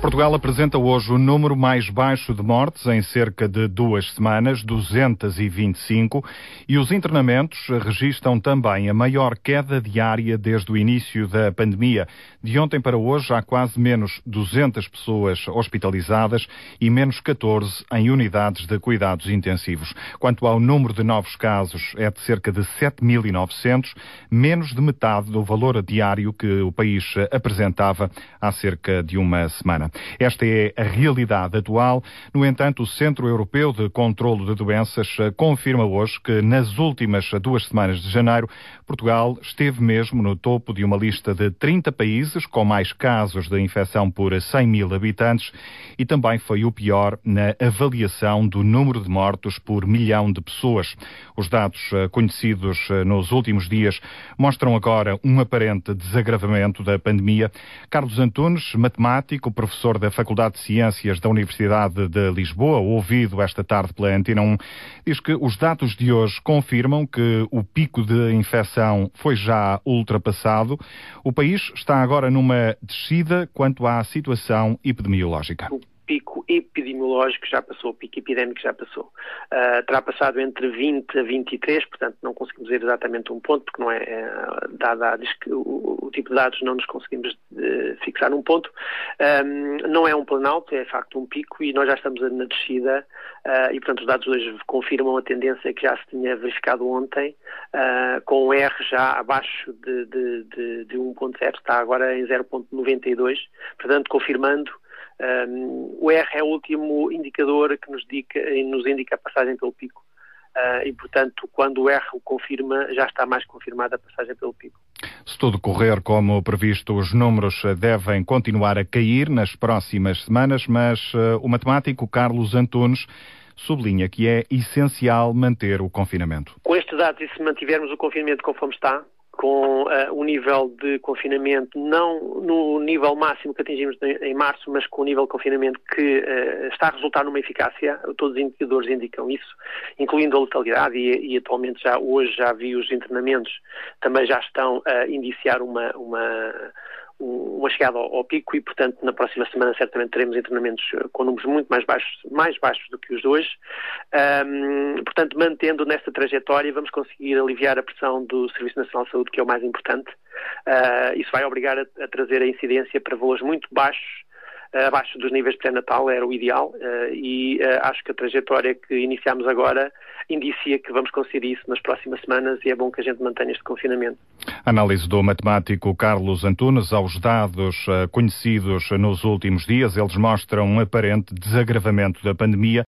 Portugal apresenta hoje o número mais baixo de mortes em cerca de 2 semanas, 225, e os internamentos registram também a maior queda diária desde o início da pandemia. De ontem para hoje há quase menos 200 pessoas hospitalizadas e menos 14 em unidades de cuidados intensivos. Quanto ao número de novos casos, é de cerca de 7.900, menos de metade do valor diário que o país apresentava há cerca de uma semana. Esta é a realidade atual. No entanto, o Centro Europeu de Controlo de Doenças confirma hoje que nas últimas 2 semanas de janeiro, Portugal esteve mesmo no topo de uma lista de 30 países com mais casos de infecção por 100.000 habitantes e também foi o pior na avaliação do número de mortos por milhão de pessoas. Os dados conhecidos nos últimos dias mostram agora um aparente desagravamento da pandemia. Carlos Antunes, matemático, professor da Faculdade de Ciências da Universidade de Lisboa, ouvido esta tarde pela Antena 1, diz que os dados de hoje confirmam que o pico de infecção foi já ultrapassado. O país está agora numa descida quanto à situação epidemiológica. O pico epidemiológico já passou, o pico epidémico já passou. Terá passado entre 20 a 23, portanto não conseguimos dizer exatamente um ponto, porque não o tipo de dados não nos conseguimos fixar num ponto. Não é um planalto, é de facto um pico e nós já estamos na descida e portanto os dados hoje confirmam a tendência que já se tinha verificado ontem, com o R já abaixo de 1.0, está agora em 0.92, portanto confirmando. O R é o último indicador que nos indica a passagem pelo pico e, portanto, quando o R o confirma, já está mais confirmada a passagem pelo pico. Se tudo correr como previsto, os números devem continuar a cair nas próximas semanas, mas o matemático Carlos Antunes sublinha que é essencial manter o confinamento. Com estes dados, e se mantivermos o confinamento conforme está, com o nível de confinamento, não no nível máximo que atingimos em março, mas com o nível de confinamento que está a resultar numa eficácia, todos os indicadores indicam isso, incluindo a letalidade e atualmente hoje já vi os internamentos, também já estão a indiciar uma chegada ao pico e, portanto, na próxima semana certamente teremos internamentos com números muito mais baixos do que os de hoje. Portanto, mantendo nesta trajetória, vamos conseguir aliviar a pressão do Serviço Nacional de Saúde, que é o mais importante. Isso vai obrigar a trazer a incidência para valores muito baixos, abaixo dos níveis de pré-natal, era o ideal, e acho que a trajetória que iniciamos agora indicia que vamos conseguir isso nas próximas semanas e é bom que a gente mantenha este confinamento. Análise do matemático Carlos Antunes aos dados conhecidos nos últimos dias. Eles mostram um aparente desagravamento da pandemia.